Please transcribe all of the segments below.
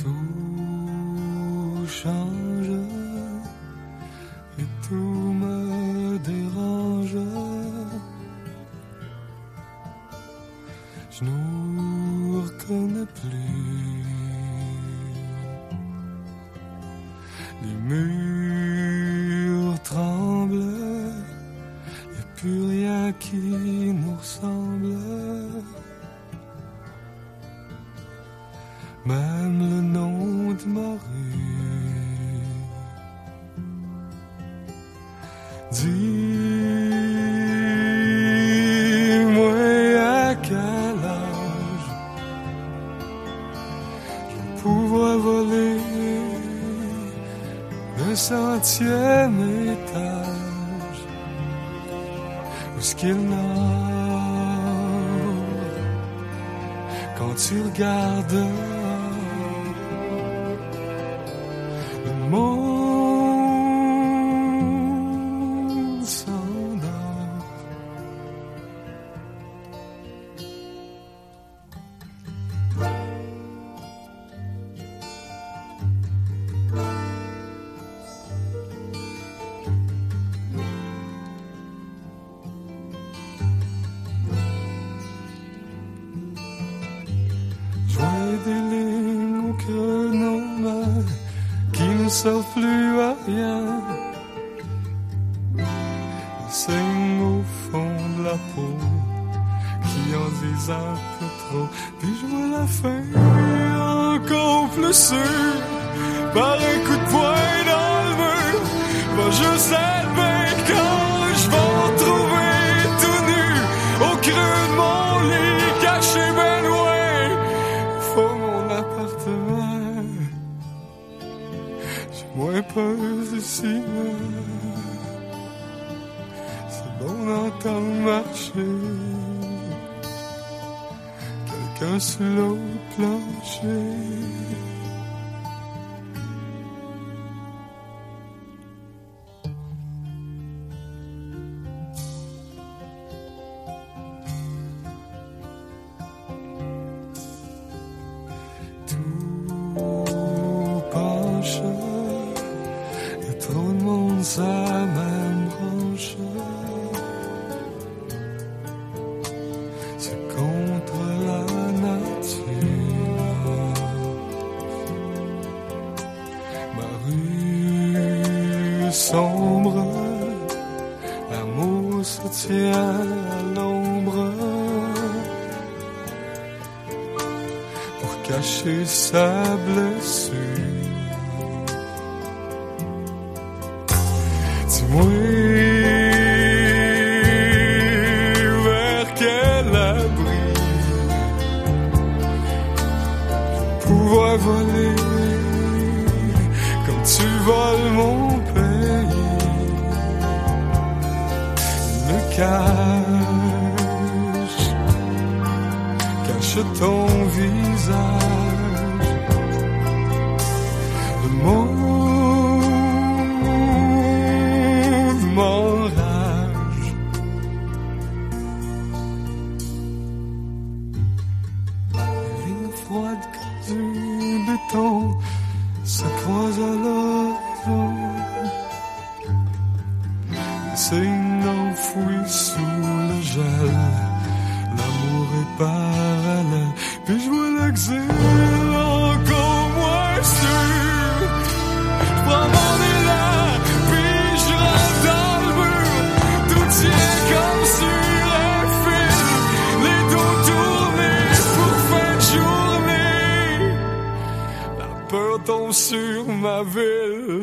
Tout change et tout me dérange. Je nous reconnais plus. Les murs tremblent, y a plus rien qui nous ressemble. Même le nom de ma rue. Dis-moi à quel âge je vais pouvoir voler le 100e étage. Où est-ce qu'il nage quand tu regardes le monde s'endort. Je vois des lignes au creux de nos mains qui ne servent plus à rien. Des signes au fond de la peau qui en disent un peu trop. Puis je vois la fin encore plus sûre par un coup de poing dans le mur. Va juste être bien quand je vais me retrouver tout nu au creux de mon lit caché bien loin. Faut mon appartement. J'ai moins peur d'ici, c'est bon d'entendre marcher quelqu'un sur l'autre plancher. Tout penche, y a trop de monde sur la même branche. C'est contre la nature. Ma rue sombre, l'amour se tient à l'ombre pour cacher sa blessure. Dis-moi vers quel abri pouvoir voler comme tu voles mon pays. Le cache ton visage. Le monde m'enrage. Les lignes froides comme du béton se croisent à l'horizon. Les signes enfouis sous le gel. L'amour est parallèle. Puis je vois l'exil encore moins sûr. Je prends mon élan, puis je rentre dans le mur. Tout tient comme sur un fil. Les dos tournés pour fin de journée. La peur tombe sur ma ville.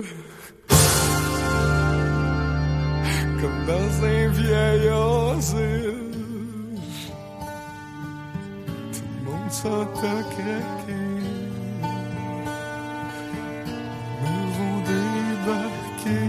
Comme dans un vieil asile. S'entend craquer, nous vont débarquer.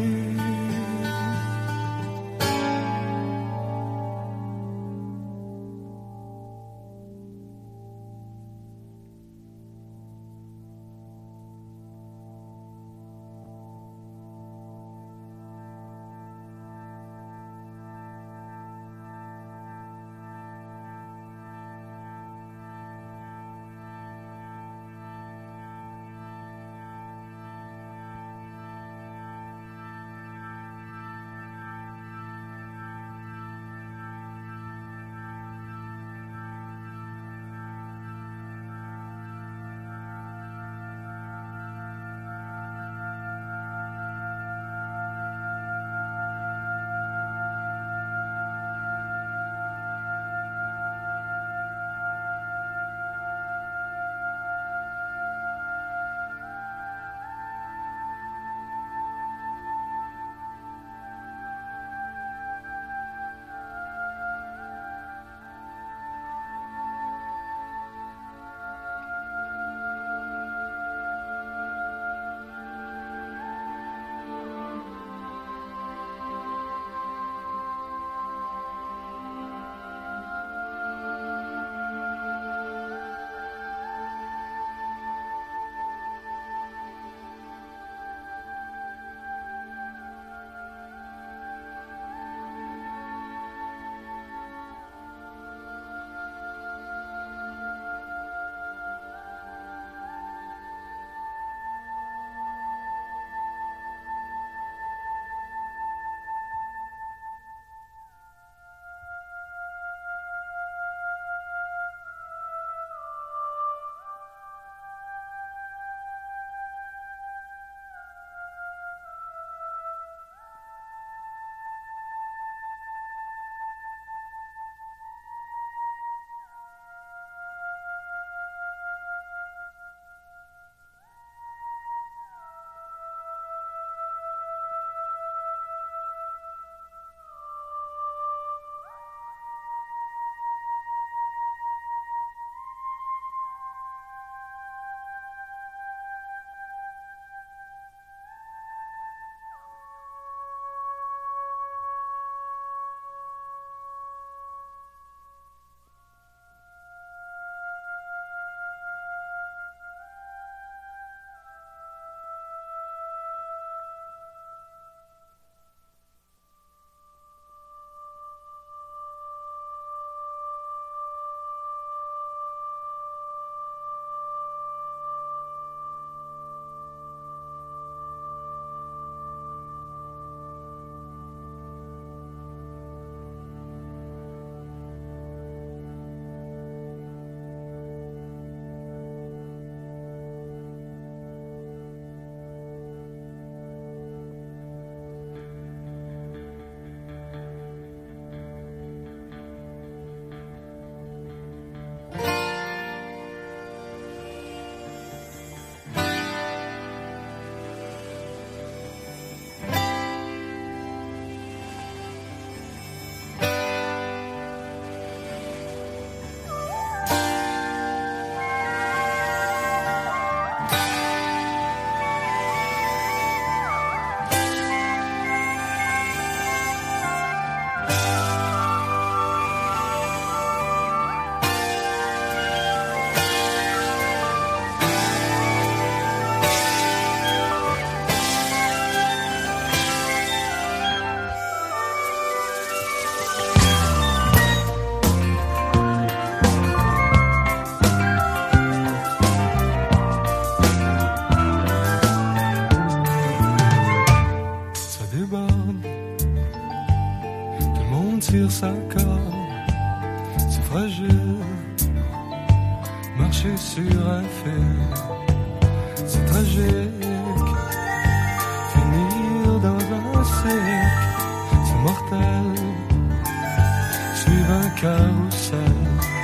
fragile, marcher sur un fil, c'est tragique, finir dans un cirque, c'est mortel, suivre un carrousel.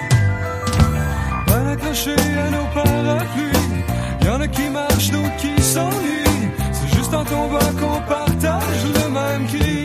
Mal accrochés à nos parapluies, y'en a qui marchent, d'autres qui s'ennuient, c'est juste en tombant qu'on partage le même cri.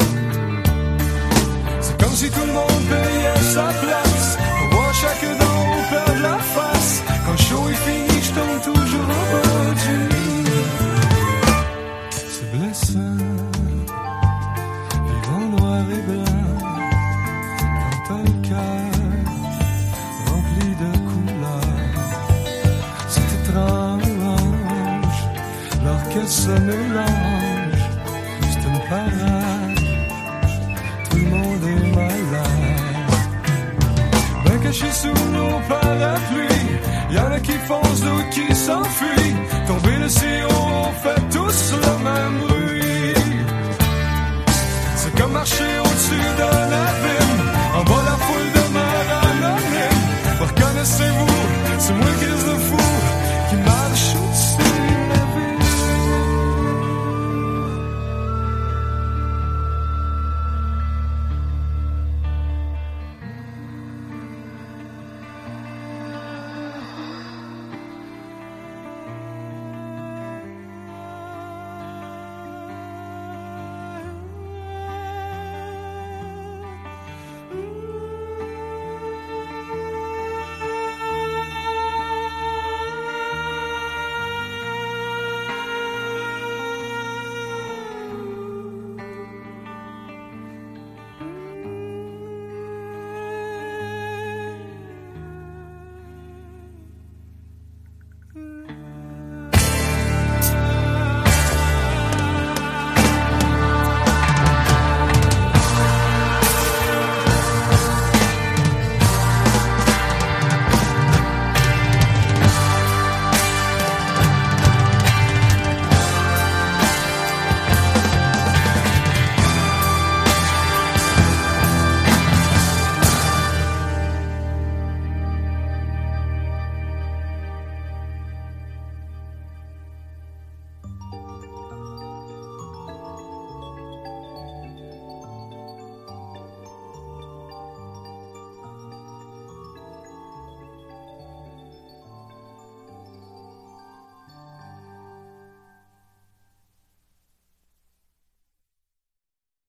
C'est comme si tout le monde payait sa place, on voit chaque dent perdre la face. Quand le show est fini, je tombe toujours au bas du lit. C'est blessant, vivre en noir et blanc, quand t'as le cœur rempli de couleurs. C'est étrange, l'orchestre se mélange, c'est une parade, tout le monde est malade. Ben cachés sous nos parapluies, y'en a qui foncent, d'autres qui s'enfuient. Tomber de si haut, on fait tous le même bruit. C'est comme marcher au-dessus d'un